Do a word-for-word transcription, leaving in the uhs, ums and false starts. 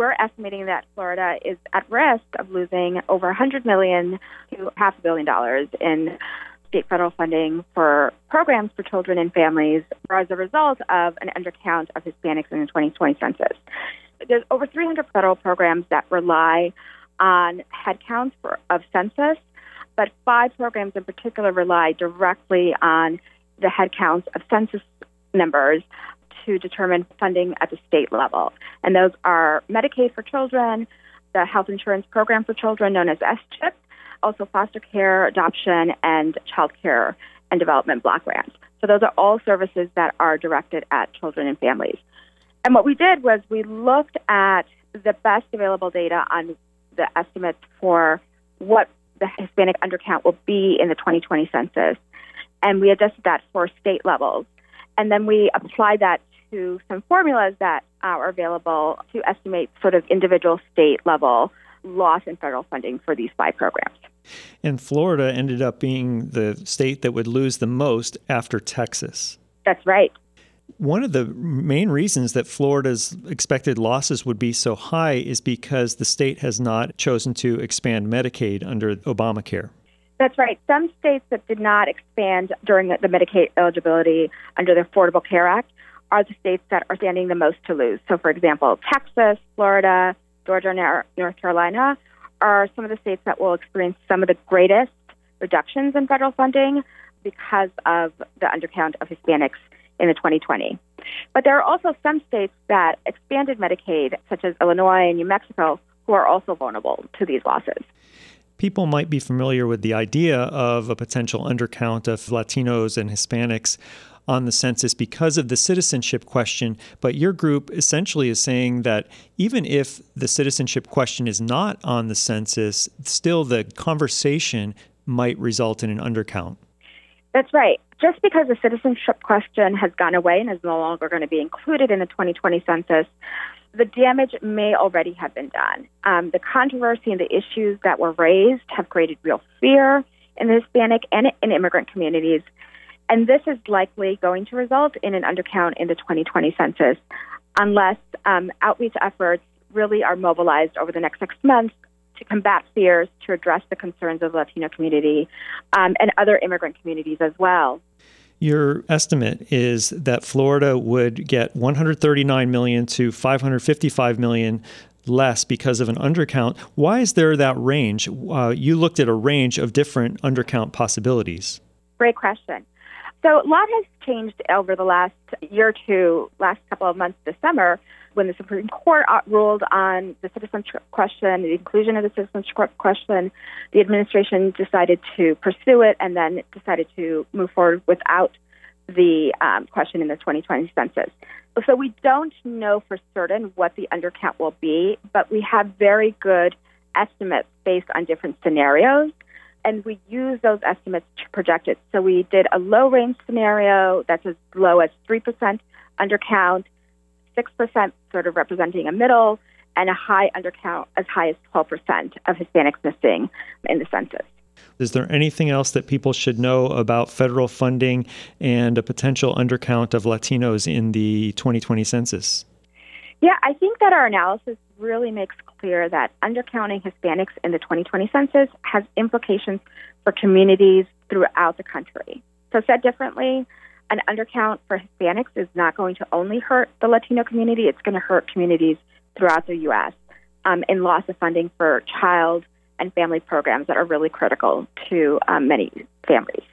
we're estimating that Florida is at risk of losing over one hundred million dollars to half a billion dollars in state federal funding for programs for children and families as a result of an undercount of Hispanics in the twenty twenty census. There's over three hundred federal programs that rely on headcounts for, of census, but five programs in particular rely directly on the headcounts of census numbers to determine funding at the state level. And those are Medicaid for children, the Health Insurance Program for Children known as S CHIP, also foster care, adoption, and child care and development block grants. So those are all services that are directed at children and families. And what we did was we looked at the best available data on the estimates for what the Hispanic undercount will be in the twenty twenty census, and we adjusted that for state levels. And then we applied that to some formulas that are available to estimate sort of individual state level loss in federal funding for these five programs. And Florida ended up being the state that would lose the most after Texas. That's right. One of the main reasons that Florida's expected losses would be so high is because the state has not chosen to expand Medicaid under Obamacare. That's right. Some states that did not expand during the Medicaid eligibility under the Affordable Care Act are the states that are standing the most to lose. So, for example, Texas, Florida, Georgia, and North Carolina are some of the states that will experience some of the greatest reductions in federal funding because of the undercount of Hispanics in the twenty twenty. But there are also some states that expanded Medicaid, such as Illinois and New Mexico, who are also vulnerable to these losses. People might be familiar with the idea of a potential undercount of Latinos and Hispanics on the census because of the citizenship question, but your group essentially is saying that even if the citizenship question is not on the census, still the conversation might result in an undercount. That's right. Just because the citizenship question has gone away and is no longer going to be included in the twenty twenty census, the damage may already have been done. Um, the controversy and the issues that were raised have created real fear in the Hispanic and in immigrant communities, and this is likely going to result in an undercount in the twenty twenty census unless um, outreach efforts really are mobilized over the next six months to combat fears, to address the concerns of the Latino community um, and other immigrant communities as well. Your estimate is that Florida would get one hundred thirty-nine million dollars to five hundred fifty-five million dollars less because of an undercount. Why is there that range? Uh, you looked at a range of different undercount possibilities. Great question. So a lot has changed over the last year or two, last couple of months this summer, when the Supreme Court ruled on the citizenship question, the inclusion of the citizenship question. The administration decided to pursue it and then decided to move forward without the um, question in the twenty twenty census. So we don't know for certain what the undercount will be, but we have very good estimates based on different scenarios, and we use those estimates to project it. So we did a low-range scenario that's as low as three percent undercount, six percent sort of representing a middle, and a high undercount as high as twelve percent of Hispanics missing in the census. Is there anything else that people should know about federal funding and a potential undercount of Latinos in the twenty twenty census? Yeah, I think that our analysis really makes clear that undercounting Hispanics in the twenty twenty census has implications for communities throughout the country. So said differently, an undercount for Hispanics is not going to only hurt the Latino community, it's going to hurt communities throughout the U S um, in loss of funding for child and family programs that are really critical to um, many families.